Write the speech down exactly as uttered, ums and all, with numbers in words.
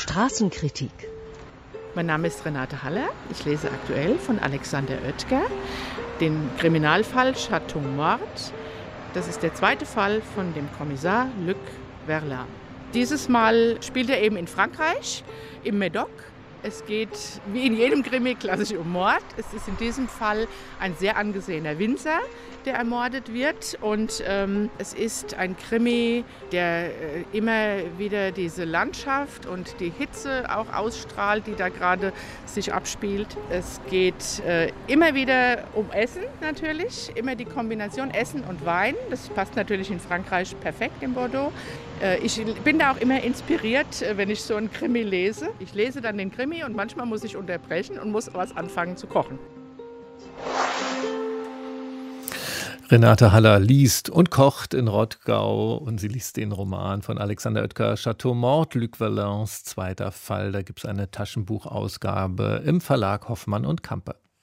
Straßenkritik. Mein Name ist Renate Haller. Ich lese aktuell von Alexander Oetker den Kriminalfall Chateau Mort. Das ist der zweite Fall von dem Kommissar Luc Verlin. Dieses Mal spielt er eben in Frankreich, im Médoc. Es geht wie in jedem Krimi klassisch um Mord. Es ist in diesem Fall ein sehr angesehener Winzer, der ermordet wird. Und ähm, es ist ein Krimi, der äh, immer wieder diese Landschaft und die Hitze auch ausstrahlt, die da gerade sich abspielt. Es geht äh, immer wieder um Essen natürlich, immer die Kombination Essen und Wein. Das passt natürlich in Frankreich perfekt in Bordeaux. Äh, ich bin da auch immer inspiriert, äh, wenn ich so einen Krimi lese. Ich lese dann den Krimi und manchmal muss ich unterbrechen und muss was anfangen zu kochen. Renate Haller liest und kocht in Rottgau und sie liest den Roman von Alexander Oetker, Chateau Mort, Luc Verlins zweiter Fall. Da gibt es eine Taschenbuchausgabe im Verlag Hoffmann und Campe.